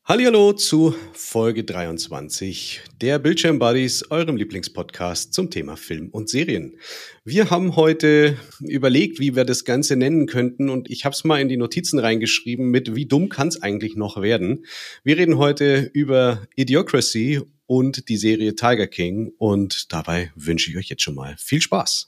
Hallihallo zu Folge 23 der Bildschirm Buddies, eurem Lieblingspodcast zum Thema Film und Serien. Wir haben heute überlegt, wie wir das Ganze nennen könnten, und ich habe es mal in die Notizen reingeschrieben mit "Wie dumm kann es eigentlich noch werden?". Wir reden heute über Idiocracy und die Serie Tiger King, und dabei wünsche ich euch jetzt schon mal viel Spaß.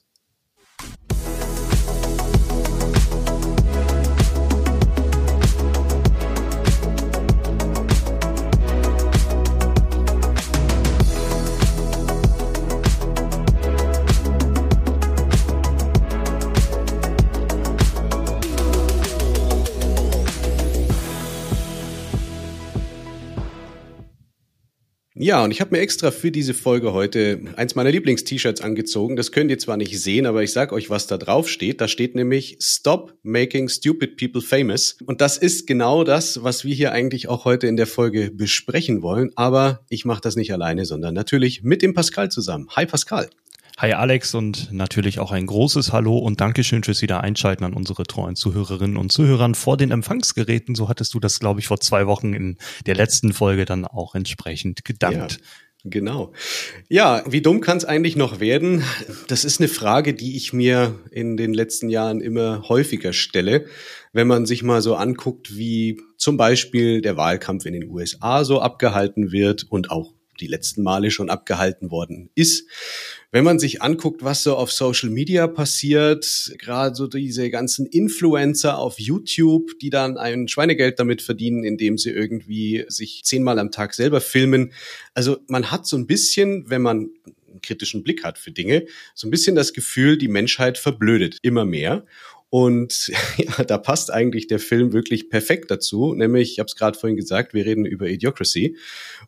Ja, und ich habe mir extra für diese Folge heute eins meiner Lieblings-T-Shirts angezogen. Das könnt ihr zwar nicht sehen, aber ich sag euch, was da drauf steht. Da steht nämlich "Stop making stupid people famous". Und das ist genau das, was wir hier eigentlich auch heute in der Folge besprechen wollen. Aber ich mache das nicht alleine, sondern natürlich mit dem Pascal zusammen. Hi Pascal. Hi Alex, und natürlich auch ein großes Hallo und Dankeschön fürs Wiedereinschalten an unsere treuen Zuhörerinnen und Zuhörern vor den Empfangsgeräten. So hattest du das, glaube ich, vor 2 Wochen in der letzten Folge dann auch entsprechend gedankt. Ja. Genau. Ja, wie dumm kann es eigentlich noch werden? Das ist eine Frage, die ich mir in den letzten Jahren immer häufiger stelle, wenn man sich mal so anguckt, wie zum Beispiel der Wahlkampf in den USA so abgehalten wird und auch die letzten Male schon abgehalten worden ist. Wenn man sich anguckt, was so auf Social Media passiert, gerade so diese ganzen Influencer auf YouTube, die dann ein Schweinegeld damit verdienen, indem sie irgendwie sich 10-mal am Tag selber filmen. Also man hat so ein bisschen, wenn man einen kritischen Blick hat für Dinge, so ein bisschen das Gefühl, die Menschheit verblödet immer mehr. Und ja, da passt eigentlich der Film wirklich perfekt dazu, nämlich, ich habe es gerade vorhin gesagt, wir reden über Idiocracy.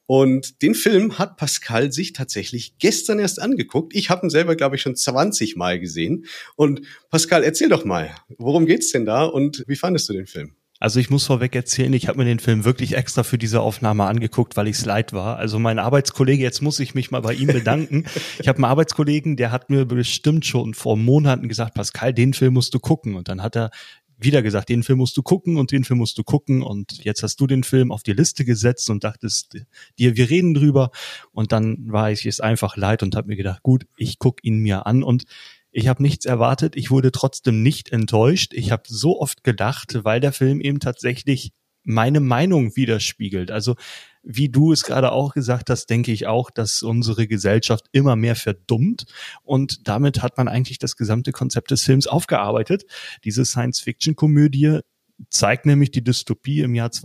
Und den Film hat Pascal sich tatsächlich gestern erst angeguckt. Ich habe ihn selber, glaube ich, schon 20 Mal gesehen. Und Pascal, erzähl doch mal, worum geht's denn da und wie fandest du den Film? Also ich muss vorweg erzählen, ich habe mir den Film wirklich extra für diese Aufnahme angeguckt, weil ich es leid war. Also mein Arbeitskollege, jetzt muss ich mich mal bei ihm bedanken. Ich habe einen Arbeitskollegen, der hat mir bestimmt schon vor Monaten gesagt, Pascal, den Film musst du gucken. Und dann hat er wieder gesagt, den Film musst du gucken und den Film musst du gucken. Und jetzt hast du den Film auf die Liste gesetzt und dachtest dir, wir reden drüber. Und dann war ich es einfach leid und habe mir gedacht, gut, ich guck ihn mir an. Und ich habe nichts erwartet, ich wurde trotzdem nicht enttäuscht. Ich habe so oft gedacht, weil der Film eben tatsächlich meine Meinung widerspiegelt. Also wie du es gerade auch gesagt hast, denke ich auch, dass unsere Gesellschaft immer mehr verdummt. Und damit hat man eigentlich das gesamte Konzept des Films aufgearbeitet. Diese Science-Fiction-Komödie zeigt nämlich die Dystopie im Jahr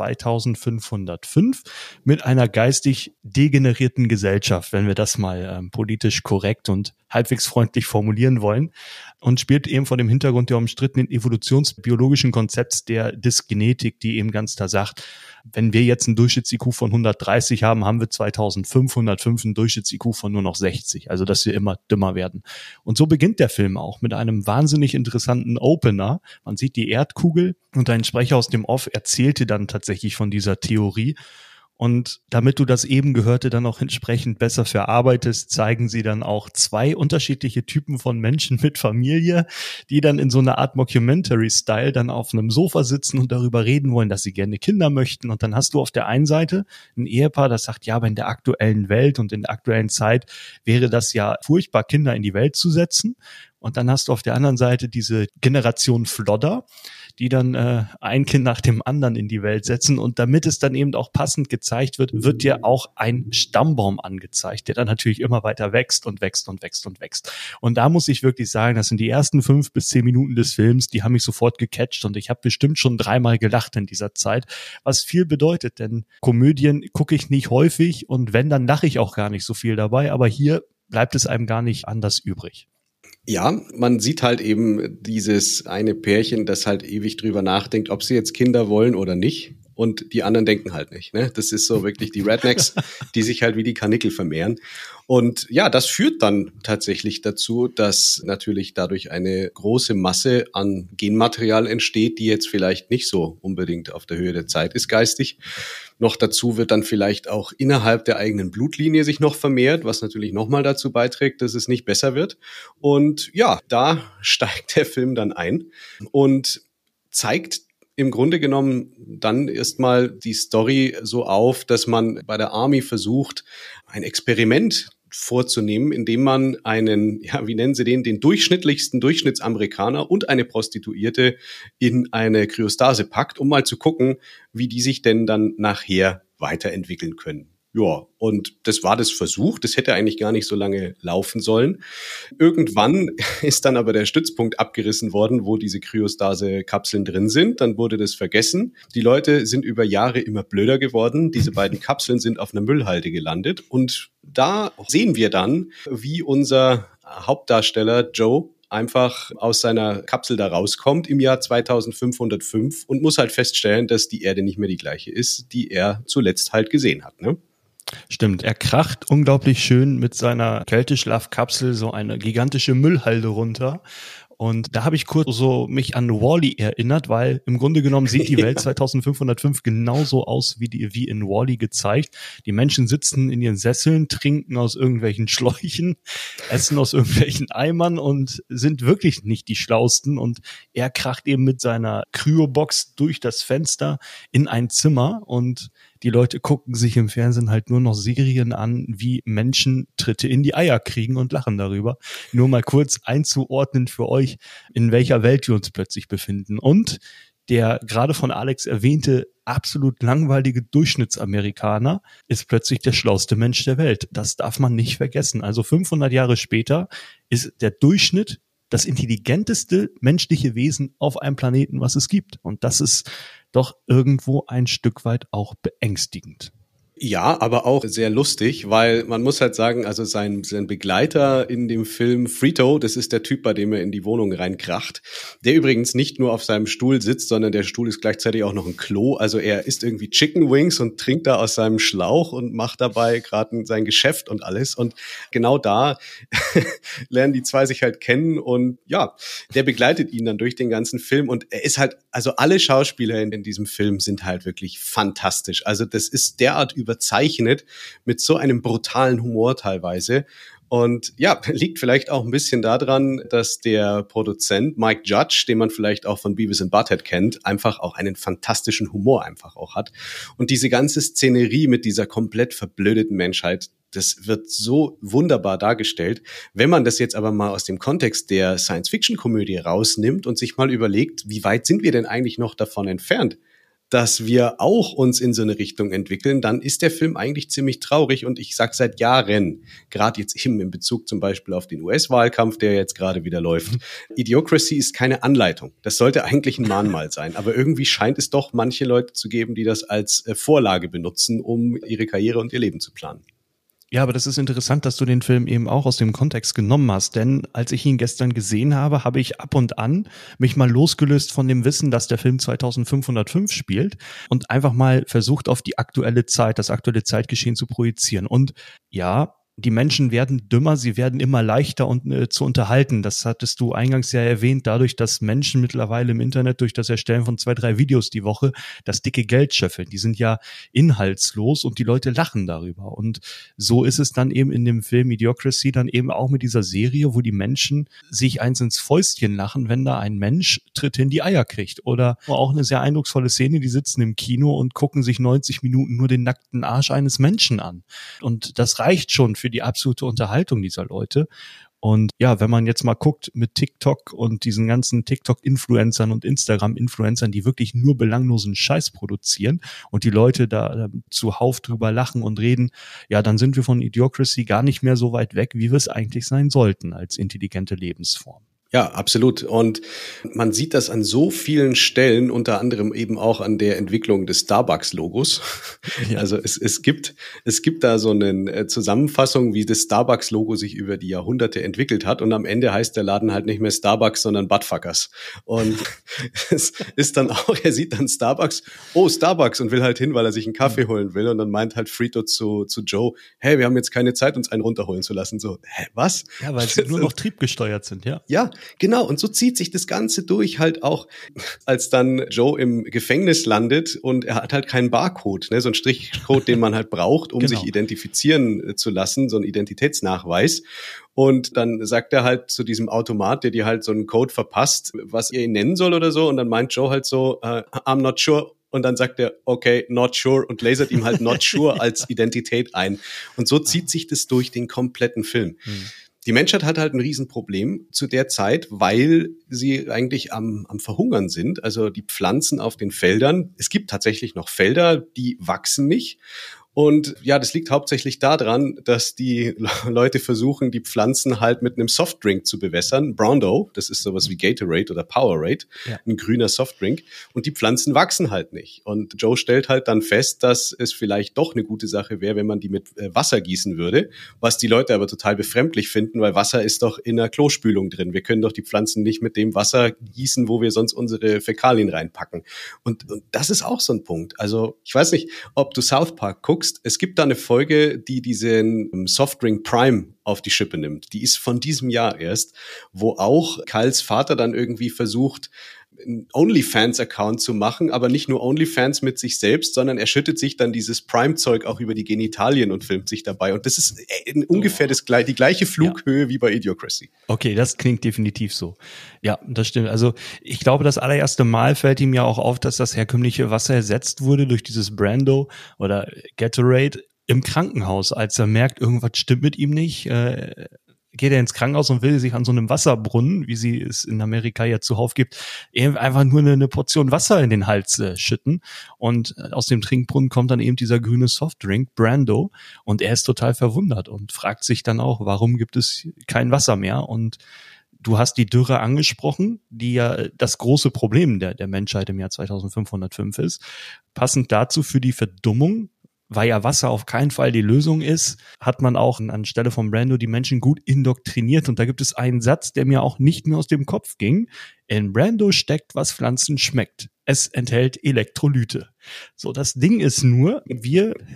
2505 mit einer geistig degenerierten Gesellschaft, wenn wir das mal politisch korrekt und halbwegs freundlich formulieren wollen, und spielt eben vor dem Hintergrund der umstrittenen evolutionsbiologischen Konzepts der Dysgenetik, die eben ganz klar sagt, wenn wir jetzt einen Durchschnitts-IQ von 130 haben, haben wir 2505 einen Durchschnitts-IQ von nur noch 60, also dass wir immer dümmer werden. Und so beginnt der Film auch mit einem wahnsinnig interessanten Opener. Man sieht die Erdkugel und ein Sprecher aus dem Off erzählte dann tatsächlich von dieser Theorie. Und damit du das eben Gehörte dann auch entsprechend besser verarbeitest, zeigen sie dann auch 2 unterschiedliche Typen von Menschen mit Familie, die dann in so einer Art Mockumentary-Style dann auf einem Sofa sitzen und darüber reden wollen, dass sie gerne Kinder möchten. Und dann hast du auf der einen Seite ein Ehepaar, das sagt, ja, aber in der aktuellen Welt und in der aktuellen Zeit wäre das ja furchtbar, Kinder in die Welt zu setzen. Und dann hast du auf der anderen Seite diese Generation Flodder, die dann ein Kind nach dem anderen in die Welt setzen. Und damit es dann eben auch passend gezeigt wird, wird dir auch ein Stammbaum angezeigt, der dann natürlich immer weiter wächst und wächst und wächst und wächst. Und da muss ich wirklich sagen, das sind die ersten 5 bis 10 Minuten des Films, die haben mich sofort gecatcht, und ich habe bestimmt schon 3-mal gelacht in dieser Zeit, was viel bedeutet, denn Komödien gucke ich nicht häufig, und wenn, dann lache ich auch gar nicht so viel dabei, aber hier bleibt es einem gar nicht anders übrig. Ja, man sieht halt eben dieses eine Pärchen, das halt ewig drüber nachdenkt, ob sie jetzt Kinder wollen oder nicht. Und die anderen denken halt nicht, ne? Das ist so wirklich die Rednecks, die sich halt wie die Karnickel vermehren. Und ja, das führt dann tatsächlich dazu, dass natürlich dadurch eine große Masse an Genmaterial entsteht, die jetzt vielleicht nicht so unbedingt auf der Höhe der Zeit ist geistig. Noch dazu wird dann vielleicht auch innerhalb der eigenen Blutlinie sich noch vermehrt, was natürlich nochmal dazu beiträgt, dass es nicht besser wird. Und ja, da steigt der Film dann ein und zeigt im Grunde genommen dann erstmal die Story so auf, dass man bei der Army versucht, ein Experiment vorzunehmen, indem man einen, ja, wie nennen sie den durchschnittlichsten Durchschnittsamerikaner und eine Prostituierte in eine Kryostase packt, um mal zu gucken, wie die sich denn dann nachher weiterentwickeln können. Ja, und das war das Versuch. Das hätte eigentlich gar nicht so lange laufen sollen. Irgendwann ist dann aber der Stützpunkt abgerissen worden, wo diese Kryostase-Kapseln drin sind. Dann wurde das vergessen. Die Leute sind über Jahre immer blöder geworden. Diese beiden Kapseln sind auf einer Müllhalde gelandet. Und da sehen wir dann, wie unser Hauptdarsteller Joe einfach aus seiner Kapsel da rauskommt im Jahr 2505 und muss halt feststellen, dass die Erde nicht mehr die gleiche ist, die er zuletzt halt gesehen hat, ne? Stimmt, er kracht unglaublich schön mit seiner Kälteschlafkapsel so eine gigantische Müllhalde runter. Und da habe ich kurz so mich an Wall-E erinnert, weil im Grunde genommen sieht die Welt 2505 genauso aus wie in Wall-E gezeigt. Die Menschen sitzen in ihren Sesseln, trinken aus irgendwelchen Schläuchen, essen aus irgendwelchen Eimern und sind wirklich nicht die Schlausten. Und er kracht eben mit seiner Kryobox durch das Fenster in ein Zimmer und die Leute gucken sich im Fernsehen halt nur noch Serien an, wie Menschen Tritte in die Eier kriegen und lachen darüber. Nur mal kurz einzuordnen für euch, in welcher Welt wir uns plötzlich befinden. Und der gerade von Alex erwähnte absolut langweilige Durchschnittsamerikaner ist plötzlich der schlauste Mensch der Welt. Das darf man nicht vergessen. Also 500 Jahre später ist der Durchschnitt das intelligenteste menschliche Wesen auf einem Planeten, was es gibt. Und das ist doch irgendwo ein Stück weit auch beängstigend. Ja, aber auch sehr lustig, weil man muss halt sagen, also sein Begleiter in dem Film, Frito, das ist der Typ, bei dem er in die Wohnung reinkracht, der übrigens nicht nur auf seinem Stuhl sitzt, sondern der Stuhl ist gleichzeitig auch noch ein Klo. Also er isst irgendwie Chicken Wings und trinkt da aus seinem Schlauch und macht dabei gerade sein Geschäft und alles. Und genau da lernen die zwei sich halt kennen und ja, der begleitet ihn dann durch den ganzen Film und er ist halt, also alle Schauspieler in diesem Film sind halt wirklich fantastisch. Also das ist derart überzeichnet mit so einem brutalen Humor teilweise. Und ja, liegt vielleicht auch ein bisschen daran, dass der Produzent Mike Judge, den man vielleicht auch von Beavis and Butthead kennt, einfach auch einen fantastischen Humor einfach auch hat. Und diese ganze Szenerie mit dieser komplett verblödeten Menschheit, das wird so wunderbar dargestellt. Wenn man das jetzt aber mal aus dem Kontext der Science-Fiction-Komödie rausnimmt und sich mal überlegt, wie weit sind wir denn eigentlich noch davon entfernt, dass wir auch uns in so eine Richtung entwickeln, dann ist der Film eigentlich ziemlich traurig. Und ich sage seit Jahren, gerade jetzt eben in Bezug zum Beispiel auf den US-Wahlkampf, der jetzt gerade wieder läuft, Idiocracy ist keine Anleitung. Das sollte eigentlich ein Mahnmal sein. Aber irgendwie scheint es doch manche Leute zu geben, die das als Vorlage benutzen, um ihre Karriere und ihr Leben zu planen. Ja, aber das ist interessant, dass du den Film eben auch aus dem Kontext genommen hast, denn als ich ihn gestern gesehen habe, habe ich ab und an mich mal losgelöst von dem Wissen, dass der Film 2505 spielt und einfach mal versucht, auf die aktuelle Zeit, das aktuelle Zeitgeschehen zu projizieren. Und ja, die Menschen werden dümmer, sie werden immer leichter und zu unterhalten. Das hattest du eingangs ja erwähnt, dadurch, dass Menschen mittlerweile im Internet durch das Erstellen von 2, 3 Videos die Woche das dicke Geld scheffeln. Die sind ja inhaltslos und die Leute lachen darüber. Und so ist es dann eben in dem Film Idiocracy dann eben auch mit dieser Serie, wo die Menschen sich eins ins Fäustchen lachen, wenn da ein Mensch Tritte in die Eier kriegt. Oder auch eine sehr eindrucksvolle Szene, die sitzen im Kino und gucken sich 90 Minuten nur den nackten Arsch eines Menschen an. Und das reicht schon für die absolute Unterhaltung dieser Leute. Und ja, wenn man jetzt mal guckt mit TikTok und diesen ganzen TikTok-Influencern und Instagram-Influencern, die wirklich nur belanglosen Scheiß produzieren und die Leute da zuhauf drüber lachen und reden, ja, dann sind wir von Idiocracy gar nicht mehr so weit weg, wie wir es eigentlich sein sollten als intelligente Lebensform. Ja, absolut. Und man sieht das an so vielen Stellen, unter anderem eben auch an der Entwicklung des Starbucks-Logos. Ja. Also es gibt da so eine Zusammenfassung, wie das Starbucks-Logo sich über die Jahrhunderte entwickelt hat. Und am Ende heißt der Laden halt nicht mehr Starbucks, sondern Buttfuckers. Und es ist dann auch, er sieht dann Starbucks, oh, Starbucks, und will halt hin, weil er sich einen Kaffee holen will. Und dann meint halt Frito zu Joe, hey, wir haben jetzt keine Zeit, uns einen runterholen zu lassen. So, hä, was? Ja, weil sie nur noch triebgesteuert sind, ja. Ja, Genau, und so zieht sich das Ganze durch halt auch, als dann Joe im Gefängnis landet und er hat halt keinen Barcode, ne, so einen Strichcode, den man halt braucht, um sich identifizieren zu lassen, so einen Identitätsnachweis. Und dann sagt er halt zu diesem Automat, der dir halt so einen Code verpasst, was er ihn nennen soll oder so. Und dann meint Joe halt so, I'm not sure. Und dann sagt er, okay, not sure, und lasert ihm halt not sure als Identität ein. Und so zieht sich das durch den kompletten Film. Die Menschheit hat halt ein Riesenproblem zu der Zeit, weil sie eigentlich am Verhungern sind. Also die Pflanzen auf den Feldern, es gibt tatsächlich noch Felder, die wachsen nicht. Und ja, das liegt hauptsächlich daran, dass die Leute versuchen, die Pflanzen halt mit einem Softdrink zu bewässern. Brawndo, das ist sowas wie Gatorade oder Powerade, ein grüner Softdrink. Und die Pflanzen wachsen halt nicht. Und Joe stellt halt dann fest, dass es vielleicht doch eine gute Sache wäre, wenn man die mit Wasser gießen würde. Was die Leute aber total befremdlich finden, weil Wasser ist doch in der Klospülung drin. Wir können doch die Pflanzen nicht mit dem Wasser gießen, wo wir sonst unsere Fäkalien reinpacken. Und das ist auch so ein Punkt. Also ich weiß nicht, ob du South Park guckst. Es gibt da eine Folge, die diesen Softdrink Prime auf die Schippe nimmt. Die ist von diesem Jahr erst, wo auch Kyles Vater dann irgendwie versucht, einen OnlyFans-Account zu machen, aber nicht nur OnlyFans mit sich selbst, sondern er schüttet sich dann dieses Prime-Zeug auch über die Genitalien und filmt sich dabei. Und das ist ungefähr die gleiche Flughöhe wie bei Idiocracy. Okay, das klingt definitiv so. Ja, das stimmt. Also ich glaube, das allererste Mal fällt ihm ja auch auf, dass das herkömmliche Wasser ersetzt wurde durch dieses Brawndo oder Gatorade im Krankenhaus, als er merkt, irgendwas stimmt mit ihm nicht. Geht er ins Krankenhaus und will sich an so einem Wasserbrunnen, wie sie es in Amerika ja zuhauf gibt, einfach nur eine Portion Wasser in den Hals schütten. Und aus dem Trinkbrunnen kommt dann eben dieser grüne Softdrink, Brawndo. Und er ist total verwundert und fragt sich dann auch, warum gibt es kein Wasser mehr? Und du hast die Dürre angesprochen, die ja das große Problem der Menschheit im Jahr 2505 ist. Passend dazu für die Verdummung, weil ja Wasser auf keinen Fall die Lösung ist, hat man auch anstelle von Brawndo die Menschen gut indoktriniert. Und da gibt es einen Satz, der mir auch nicht mehr aus dem Kopf ging. In Brawndo steckt, was Pflanzen schmeckt. Es enthält Elektrolyte. So, das Ding ist nur, ich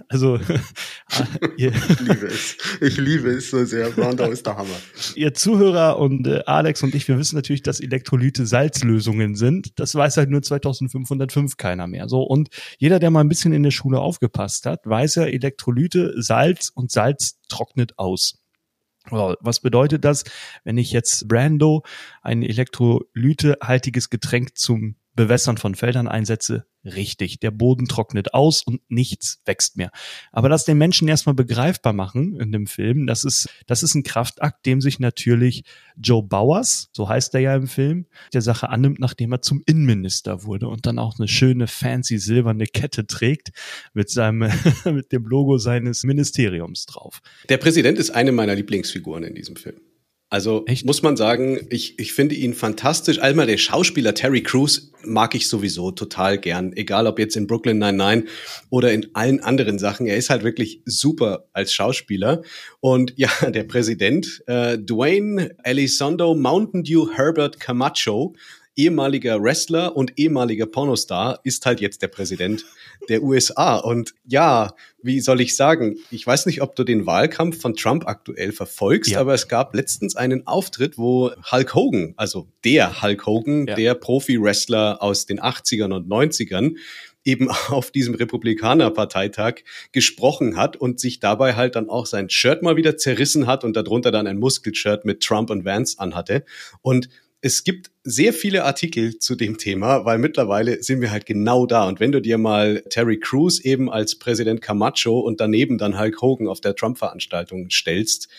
liebe es so sehr. Brawndo ist der Hammer. Ihr Zuhörer und Alex und ich, wir wissen natürlich, dass Elektrolyte Salzlösungen sind. Das weiß halt nur 2505 keiner mehr. So, und jeder, der mal ein bisschen in der Schule aufgepasst hat, weiß ja, Elektrolyte, Salz und Salz trocknet aus. Was bedeutet das, wenn ich jetzt Brawndo, ein elektrolytehaltiges Getränk zum Bewässern von Feldern einsetze? Richtig, der Boden trocknet aus und nichts wächst mehr. Aber das den Menschen erstmal begreifbar machen in dem Film, das ist ein Kraftakt, dem sich natürlich Joe Bowers, so heißt er ja im Film, der Sache annimmt, nachdem er zum Innenminister wurde und dann auch eine schöne fancy silberne Kette trägt mit mit dem Logo seines Ministeriums drauf. Der Präsident ist eine meiner Lieblingsfiguren in diesem Film. Also echt? Muss man sagen, ich finde ihn fantastisch. Einmal der Schauspieler Terry Crews mag ich sowieso total gern. Egal ob jetzt in Brooklyn Nine-Nine oder in allen anderen Sachen. Er ist halt wirklich super als Schauspieler. Und ja, der Präsident, Dwayne Elizondo Mountain Dew Herbert Camacho, ehemaliger Wrestler und ehemaliger Pornostar, ist halt jetzt der Präsident der USA. Und ja, wie soll ich sagen, ich weiß nicht, ob du den Wahlkampf von Trump aktuell verfolgst, aber es gab letztens einen Auftritt, wo Hulk Hogan, also der Hulk Hogan, der Profi-Wrestler aus den 80ern und 90ern, eben auf diesem Republikaner-Parteitag gesprochen hat und sich dabei halt dann auch sein Shirt mal wieder zerrissen hat und darunter dann ein Muskelshirt mit Trump und Vance anhatte. Und es gibt sehr viele Artikel zu dem Thema, weil mittlerweile sind wir halt genau da. Und wenn du dir mal Terry Crews eben als Präsident Camacho und daneben dann Hulk Hogan auf der Trump-Veranstaltung stellst,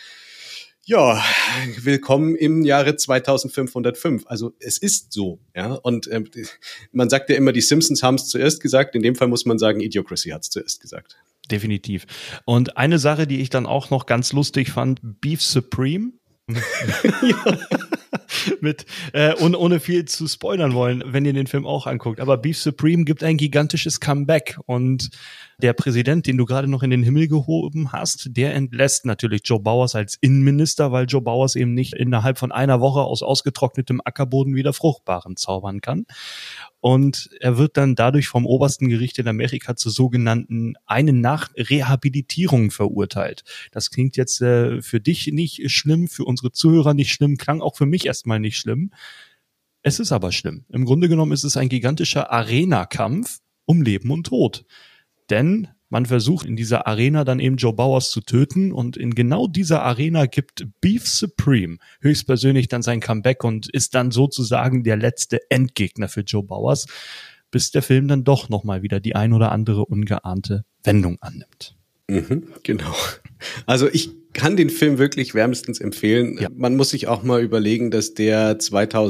ja, willkommen im Jahre 2505. Also es ist so, ja. Und man sagt ja immer, die Simpsons haben es zuerst gesagt. In dem Fall muss man sagen, Idiocracy hat es zuerst gesagt. Definitiv. Und eine Sache, die ich dann auch noch ganz lustig fand, Beef Supreme. Ohne viel zu spoilern wollen, wenn ihr den Film auch anguckt. Aber Beef Supreme gibt ein gigantisches Comeback und der Präsident, den du gerade noch in den Himmel gehoben hast, der entlässt natürlich Joe Bowers als Innenminister, weil Joe Bowers eben nicht innerhalb von einer Woche aus ausgetrocknetem Ackerboden wieder Fruchtbaren zaubern kann. Und er wird dann dadurch vom obersten Gericht in Amerika zur sogenannten einen Nachrehabilitierung verurteilt. Das klingt jetzt für dich nicht schlimm, für unsere Zuhörer nicht schlimm, klang auch für mich erstmal nicht schlimm. Es ist aber schlimm. Im Grunde genommen ist es ein gigantischer Arena-Kampf um Leben und Tod. Denn man versucht in dieser Arena dann eben Joe Bowers zu töten und in genau dieser Arena gibt Beef Supreme höchstpersönlich dann sein Comeback und ist dann sozusagen der letzte Endgegner für Joe Bowers, bis der Film dann doch nochmal wieder die ein oder andere ungeahnte Wendung annimmt. Genau. Also ich kann den Film wirklich wärmstens empfehlen. Ja. Man muss sich auch mal überlegen, dass der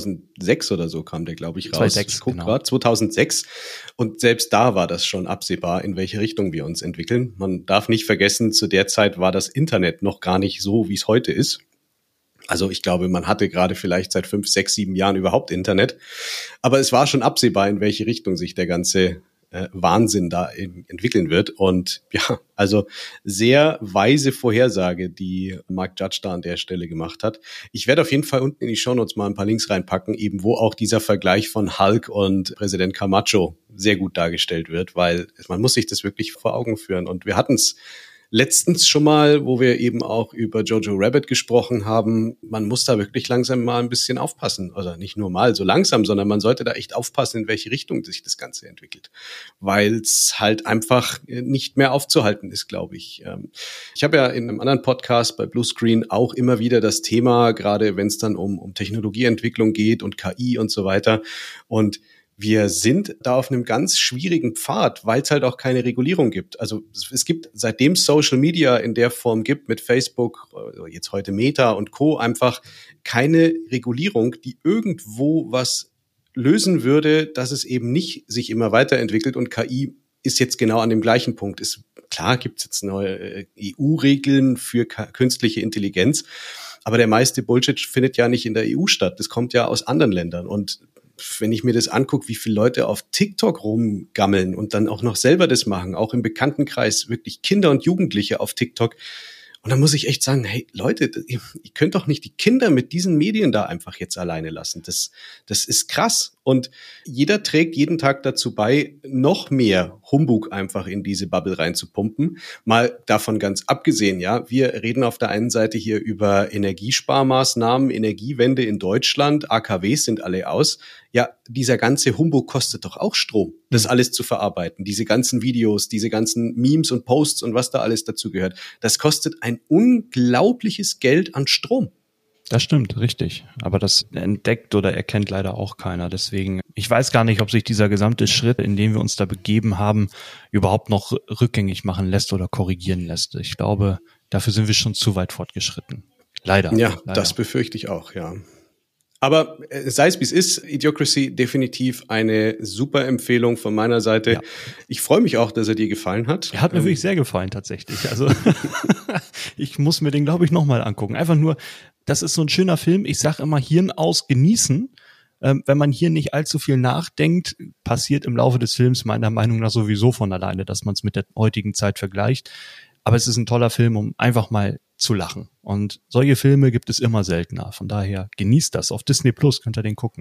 2006 oder so kam, der glaube ich raus. 2006, genau. 2006. Und selbst da war das schon absehbar, in welche Richtung wir uns entwickeln. Man darf nicht vergessen, zu der Zeit war das Internet noch gar nicht so, wie es heute ist. Also ich glaube, man hatte gerade vielleicht seit 5, 6, 7 Jahren überhaupt Internet. Aber es war schon absehbar, in welche Richtung sich der ganze Wahnsinn da entwickeln wird. Und ja, also sehr weise Vorhersage, die Mark Judge da an der Stelle gemacht hat. Ich werde auf jeden Fall unten in die Shownotes mal ein paar Links reinpacken, eben wo auch dieser Vergleich von Hulk und Präsident Camacho sehr gut dargestellt wird, weil man muss sich das wirklich vor Augen führen. Und wir hatten es letztens schon mal, wo wir eben auch über Jojo Rabbit gesprochen haben, man muss da wirklich langsam mal ein bisschen aufpassen. Also nicht nur mal so langsam, sondern man sollte da echt aufpassen, in welche Richtung sich das Ganze entwickelt. Weil es halt einfach nicht mehr aufzuhalten ist, glaube ich. Ich habe ja in einem anderen Podcast bei Bluescreen auch immer wieder das Thema, gerade wenn es dann um Technologieentwicklung geht und KI und so weiter. Und wir sind da auf einem ganz schwierigen Pfad, weil es halt auch keine Regulierung gibt. Also es gibt, seitdem es Social Media in der Form gibt, mit Facebook, jetzt heute Meta und Co., einfach keine Regulierung, die irgendwo was lösen würde, dass es eben nicht sich immer weiterentwickelt. Und KI ist jetzt genau an dem gleichen Punkt. Klar gibt es jetzt neue EU-Regeln für künstliche Intelligenz, aber der meiste Bullshit findet ja nicht in der EU statt. Das kommt ja aus anderen Ländern. Und wenn ich mir das angucke, wie viele Leute auf TikTok rumgammeln und dann auch noch selber das machen, auch im Bekanntenkreis, wirklich Kinder und Jugendliche auf TikTok. Und dann muss ich echt sagen, hey Leute, ihr könnt doch nicht die Kinder mit diesen Medien da einfach jetzt alleine lassen. Das ist krass. Und jeder trägt jeden Tag dazu bei, noch mehr Humbug einfach in diese Bubble reinzupumpen. Mal davon ganz abgesehen, ja, wir reden auf der einen Seite hier über Energiesparmaßnahmen, Energiewende in Deutschland, AKWs sind alle aus. Ja, dieser ganze Humbug kostet doch auch Strom, das alles zu verarbeiten. Diese ganzen Videos, diese ganzen Memes und Posts und was da alles dazu gehört. Das kostet ein unglaubliches Geld an Strom. Das stimmt, richtig. Aber das entdeckt oder erkennt leider auch keiner. Deswegen, ich weiß gar nicht, ob sich dieser gesamte Schritt, in den wir uns da begeben haben, überhaupt noch rückgängig machen lässt oder korrigieren lässt. Ich glaube, dafür sind wir schon zu weit fortgeschritten. Leider. Ja, leider. Das befürchte ich auch, ja. Aber sei es wie es ist, Idiocracy definitiv eine super Empfehlung von meiner Seite. Ja. Ich freue mich auch, dass er dir gefallen hat. Er hat mir wirklich sehr gefallen tatsächlich. Also ich muss mir den, glaube ich, nochmal angucken. Einfach nur, das ist so ein schöner Film. Ich sage immer, Hirn aus genießen. Wenn man hier nicht allzu viel nachdenkt, passiert im Laufe des Films meiner Meinung nach sowieso von alleine, dass man es mit der heutigen Zeit vergleicht. Aber es ist ein toller Film, um einfach mal zu lachen. Und solche Filme gibt es immer seltener. Von daher genießt das. Auf Disney Plus könnt ihr den gucken.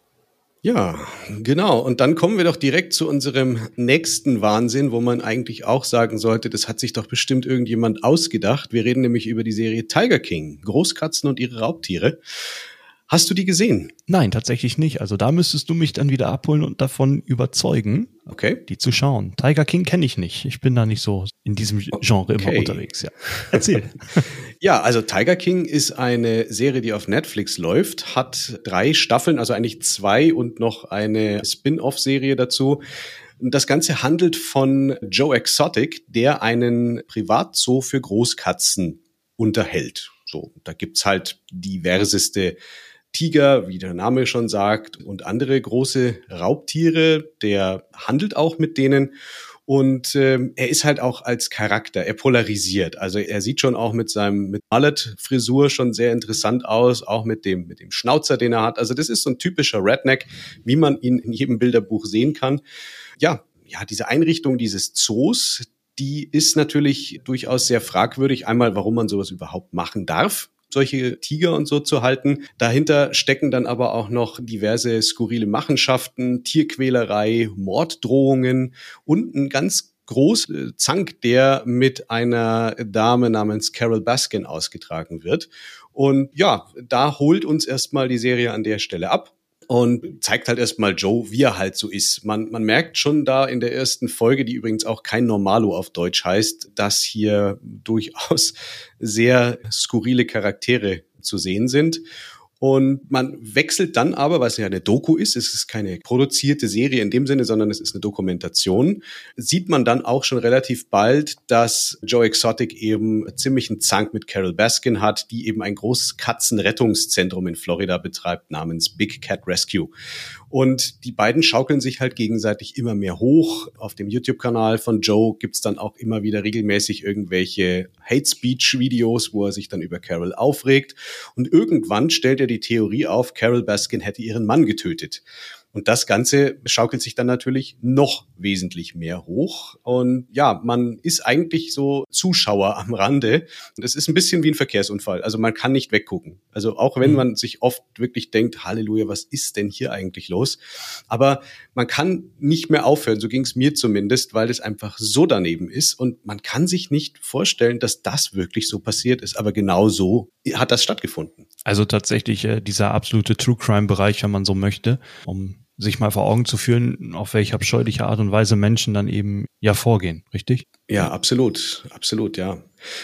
Ja, genau. Und dann kommen wir doch direkt zu unserem nächsten Wahnsinn, wo man eigentlich auch sagen sollte, das hat sich doch bestimmt irgendjemand ausgedacht. Wir reden nämlich über die Serie Tiger King, Großkatzen und ihre Raubtiere. Hast du die gesehen? Nein, tatsächlich nicht. Also da müsstest du mich dann wieder abholen und davon überzeugen, die zu schauen. Tiger King kenne ich nicht. Ich bin da nicht so in diesem Genre immer unterwegs. Ja. Erzähl. Ja, also Tiger King ist eine Serie, die auf Netflix läuft, hat 3 Staffeln, also eigentlich 2 und noch eine Spin-off-Serie dazu. Das Ganze handelt von Joe Exotic, der einen Privatzoo für Großkatzen unterhält. So, da gibt's halt diverseste Tiger, wie der Name schon sagt, und andere große Raubtiere. Der handelt auch mit denen. Und er ist halt auch als Charakter, er polarisiert. Also er sieht schon auch mit Mullet-Frisur schon sehr interessant aus, auch mit dem Schnauzer, den er hat. Also das ist so ein typischer Redneck, wie man ihn in jedem Bilderbuch sehen kann. Ja, diese Einrichtung dieses Zoos, die ist natürlich durchaus sehr fragwürdig. Einmal, warum man sowas überhaupt machen darf. solche Tiger und so zu halten. Dahinter stecken dann aber auch noch diverse skurrile Machenschaften, Tierquälerei, Morddrohungen und ein ganz großer Zank, der mit einer Dame namens Carole Baskin ausgetragen wird. Und ja, da holt uns erstmal die Serie an der Stelle ab und zeigt halt erstmal Joe, wie er halt so ist. Man merkt schon da in der ersten Folge, die übrigens auch kein Normalo auf Deutsch heißt, dass hier durchaus sehr skurrile Charaktere zu sehen sind. Und man wechselt dann aber, weil es ja eine Doku ist, es ist keine produzierte Serie in dem Sinne, sondern es ist eine Dokumentation, sieht man dann auch schon relativ bald, dass Joe Exotic eben ziemlichen Zank mit Carole Baskin hat, die eben ein großes Katzenrettungszentrum in Florida betreibt namens Big Cat Rescue. Und die beiden schaukeln sich halt gegenseitig immer mehr hoch. Auf dem YouTube-Kanal von Joe gibt's dann auch immer wieder regelmäßig irgendwelche Hate-Speech-Videos, wo er sich dann über Carole aufregt. Und irgendwann stellt er die Theorie auf, Carole Baskin hätte ihren Mann getötet. Und das Ganze schaukelt sich dann natürlich noch wesentlich mehr hoch. Und ja, man ist eigentlich so Zuschauer am Rande. Das ist ein bisschen wie ein Verkehrsunfall. Also man kann nicht weggucken. Also auch wenn man sich oft wirklich denkt, Halleluja, was ist denn hier eigentlich los? Aber man kann nicht mehr aufhören, so ging es mir zumindest, weil es einfach so daneben ist. Und man kann sich nicht vorstellen, dass das wirklich so passiert ist. Aber genau so hat das stattgefunden. Also tatsächlich dieser absolute True-Crime-Bereich, wenn man so möchte, um sich mal vor Augen zu führen, auf welche abscheuliche Art und Weise Menschen dann eben ja vorgehen, richtig? Ja, absolut, ja.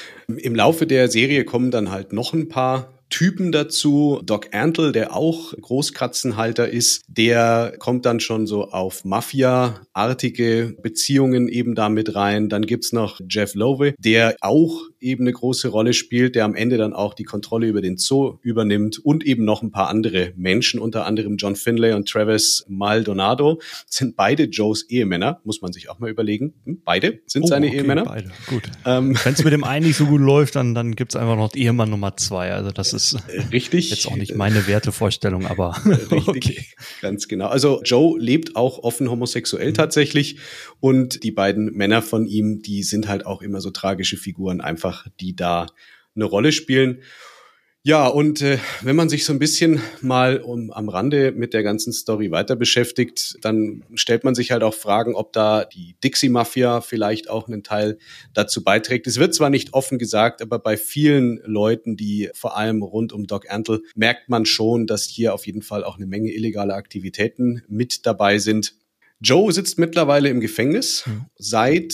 Im Laufe der Serie kommen dann halt noch ein paar Typen dazu. Doc Antle, der auch Großkatzenhalter ist, der kommt dann schon so auf Mafia-artige Beziehungen eben da mit rein. Dann gibt's noch Jeff Lowe, der auch eben eine große Rolle spielt, der am Ende dann auch die Kontrolle über den Zoo übernimmt und eben noch ein paar andere Menschen, unter anderem John Finlay und Travis Maldonado, sind beide Joes Ehemänner, muss man sich auch mal überlegen. Beide sind seine Ehemänner. Beide, gut. Wenn es mit dem einen nicht so gut läuft, dann gibt's einfach noch Ehemann Nummer 2. Also das ist richtig. Jetzt auch nicht meine Wertevorstellung, aber richtig, okay. Ganz genau. Also Joe lebt auch offen homosexuell tatsächlich und die beiden Männer von ihm, die sind halt auch immer so tragische Figuren einfach, die da eine Rolle spielen. Ja, und wenn man sich so ein bisschen mal am Rande mit der ganzen Story weiter beschäftigt, dann stellt man sich halt auch Fragen, ob da die Dixie-Mafia vielleicht auch einen Teil dazu beiträgt. Es wird zwar nicht offen gesagt, aber bei vielen Leuten, die vor allem rund um Doc Antle, merkt man schon, dass hier auf jeden Fall auch eine Menge illegale Aktivitäten mit dabei sind. Joe sitzt mittlerweile im Gefängnis seit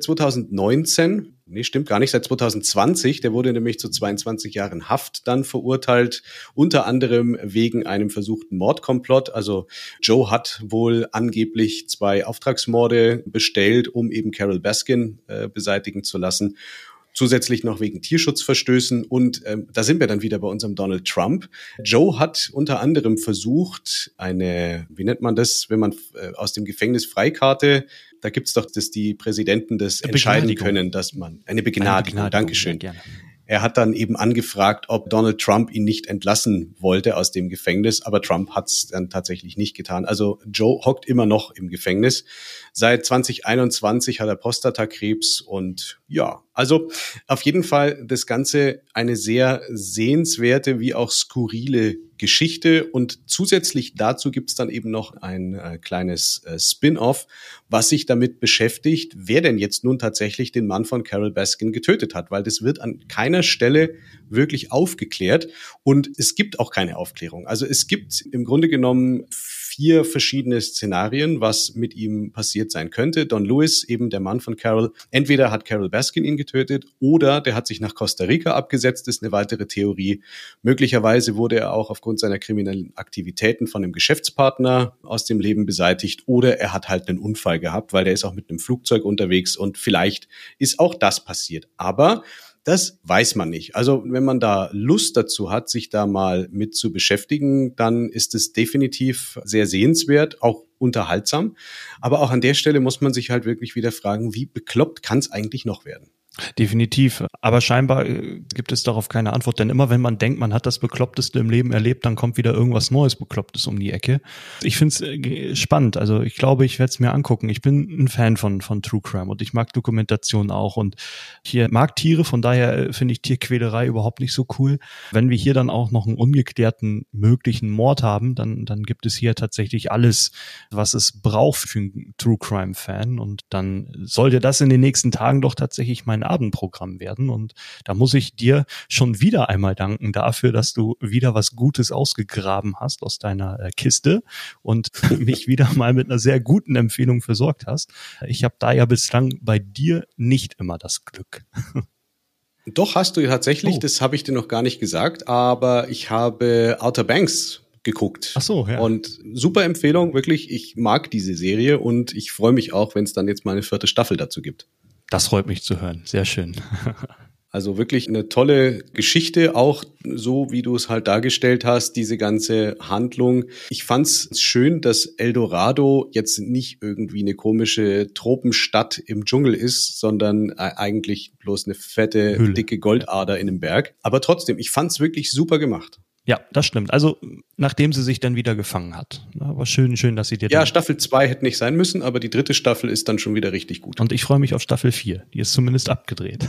2019. Nee, stimmt gar nicht, seit 2020. Der wurde nämlich zu 22 Jahren Haft dann verurteilt, unter anderem wegen einem versuchten Mordkomplott. Also Joe hat wohl angeblich 2 Auftragsmorde bestellt, um eben Carole Baskin beseitigen zu lassen. Zusätzlich noch wegen Tierschutzverstößen und da sind wir dann wieder bei unserem Donald Trump. Joe hat unter anderem versucht, eine, wie nennt man das, wenn man aus dem Gefängnis Freikarte, da gibt's doch, dass die Präsidenten das entscheiden können, dass man eine Begnadigung, Dankeschön. Ja, er hat dann eben angefragt, ob Donald Trump ihn nicht entlassen wollte aus dem Gefängnis, aber Trump hat es dann tatsächlich nicht getan. Also Joe hockt immer noch im Gefängnis. Seit 2021 hat er Prostatakrebs und ja, also auf jeden Fall das Ganze eine sehr sehenswerte wie auch skurrile Geschichte und zusätzlich dazu gibt's dann eben noch ein kleines Spin-off, was sich damit beschäftigt, wer denn jetzt nun tatsächlich den Mann von Carole Baskin getötet hat, weil das wird an keiner Stelle wirklich aufgeklärt und es gibt auch keine Aufklärung. Also es gibt im Grunde genommen 4 verschiedene Szenarien, was mit ihm passiert sein könnte. Don Lewis, eben der Mann von Carole, entweder hat Carole Baskin ihn getötet oder der hat sich nach Costa Rica abgesetzt, ist eine weitere Theorie. Möglicherweise wurde er auch aufgrund seiner kriminellen Aktivitäten von einem Geschäftspartner aus dem Leben beseitigt oder er hat halt einen Unfall gehabt, weil der ist auch mit einem Flugzeug unterwegs und vielleicht ist auch das passiert. Aber das weiß man nicht. Also wenn man da Lust dazu hat, sich da mal mit zu beschäftigen, dann ist es definitiv sehr sehenswert, auch unterhaltsam. Aber auch an der Stelle muss man sich halt wirklich wieder fragen, wie bekloppt kann es eigentlich noch werden? Definitiv. Aber scheinbar gibt es darauf keine Antwort, denn immer wenn man denkt, man hat das Bekloppteste im Leben erlebt, dann kommt wieder irgendwas Neues Beklopptes um die Ecke. Ich finde es spannend. Also ich glaube, ich werde es mir angucken. Ich bin ein Fan von True Crime und ich mag Dokumentation auch und ich mag Tiere, von daher finde ich Tierquälerei überhaupt nicht so cool. Wenn wir hier dann auch noch einen ungeklärten möglichen Mord haben, dann gibt es hier tatsächlich alles, was es braucht für einen True Crime Fan und dann sollte das in den nächsten Tagen doch tatsächlich mein Abendprogramm werden und da muss ich dir schon wieder einmal danken dafür, dass du wieder was Gutes ausgegraben hast aus deiner Kiste und mich wieder mal mit einer sehr guten Empfehlung versorgt hast. Ich habe da ja bislang bei dir nicht immer das Glück. Doch, hast du tatsächlich, das habe ich dir noch gar nicht gesagt, aber ich habe Outer Banks geguckt. Ach so, ja. Und super Empfehlung, wirklich, ich mag diese Serie und ich freue mich auch, wenn es dann jetzt mal eine 4. Staffel dazu gibt. Das freut mich zu hören. Sehr schön. Also wirklich eine tolle Geschichte, auch so, wie du es halt dargestellt hast, diese ganze Handlung. Ich fand's schön, dass Eldorado jetzt nicht irgendwie eine komische Tropenstadt im Dschungel ist, sondern eigentlich bloß eine fette, Höhle. Dicke Goldader in einem Berg. Aber trotzdem, ich fand's wirklich super gemacht. Ja, das stimmt. Also, nachdem sie sich dann wieder gefangen hat. Aber schön, dass sie dir Ja, Staffel 2 hätte nicht sein müssen, aber die 3. Staffel ist dann schon wieder richtig gut. Und ich freue mich auf Staffel 4. Die ist zumindest abgedreht.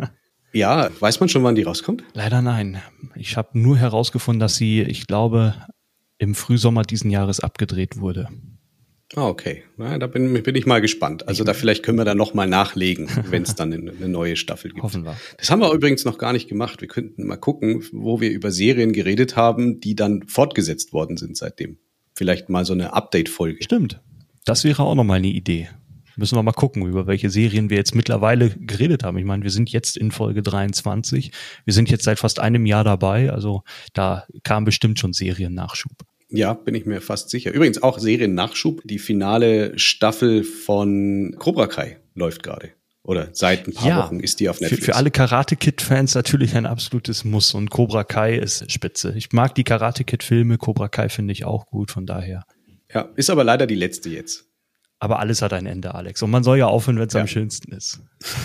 Ja, weiß man schon, wann die rauskommt? Leider nein. Ich habe nur herausgefunden, dass sie, ich glaube, im Frühsommer diesen Jahres abgedreht wurde. Ah, okay. Ja, da bin ich mal gespannt. Also da vielleicht können wir da noch mal nachlegen, wenn es dann eine neue Staffel gibt. Hoffen wir. Das haben wir übrigens noch gar nicht gemacht. Wir könnten mal gucken, wo wir über Serien geredet haben, die dann fortgesetzt worden sind seitdem. Vielleicht mal so eine Update-Folge. Stimmt. Das wäre auch noch mal eine Idee. Müssen wir mal gucken, über welche Serien wir jetzt mittlerweile geredet haben. Ich meine, wir sind jetzt in Folge 23. Wir sind jetzt seit fast einem Jahr dabei. Also da kam bestimmt schon Seriennachschub. Ja, bin ich mir fast sicher. Übrigens auch Seriennachschub. Die finale Staffel von Cobra Kai läuft gerade. Oder seit ein paar Wochen ist die auf Netflix. Für alle Karate-Kid-Fans natürlich ein absolutes Muss. Und Cobra Kai ist spitze. Ich mag die Karate-Kid-Filme. Cobra Kai finde ich auch gut, von daher. Ja, ist aber leider die letzte jetzt. Aber alles hat ein Ende, Alex. Und man soll ja aufhören, wenn es am schönsten ist.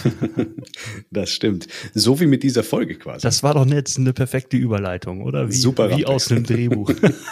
Das stimmt. So wie mit dieser Folge quasi. Das war doch jetzt eine perfekte Überleitung, oder? Wie aus einem Drehbuch.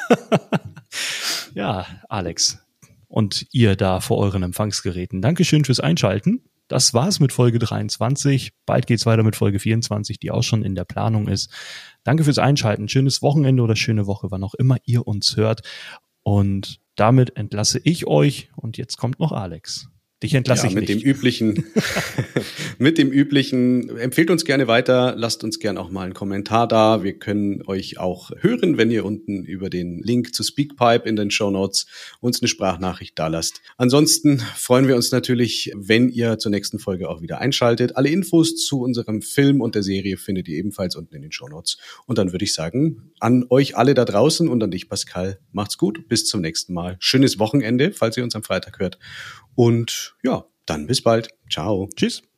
Ja, Alex. Und ihr da vor euren Empfangsgeräten. Dankeschön fürs Einschalten. Das war's mit Folge 23. Bald geht's weiter mit Folge 24, die auch schon in der Planung ist. Danke fürs Einschalten. Schönes Wochenende oder schöne Woche, wann auch immer ihr uns hört. Und damit entlasse ich euch und jetzt kommt noch Alex. Dich entlasse ich mit nicht. Mit dem üblichen, empfehlt uns gerne weiter, lasst uns gerne auch mal einen Kommentar da. Wir können euch auch hören, wenn ihr unten über den Link zu Speakpipe in den Shownotes uns eine Sprachnachricht da lasst. Ansonsten freuen wir uns natürlich, wenn ihr zur nächsten Folge auch wieder einschaltet. Alle Infos zu unserem Film und der Serie findet ihr ebenfalls unten in den Shownotes. Und dann würde ich sagen, an euch alle da draußen und an dich, Pascal, macht's gut, bis zum nächsten Mal. Schönes Wochenende, falls ihr uns am Freitag hört. Und ja, dann bis bald. Ciao. Tschüss.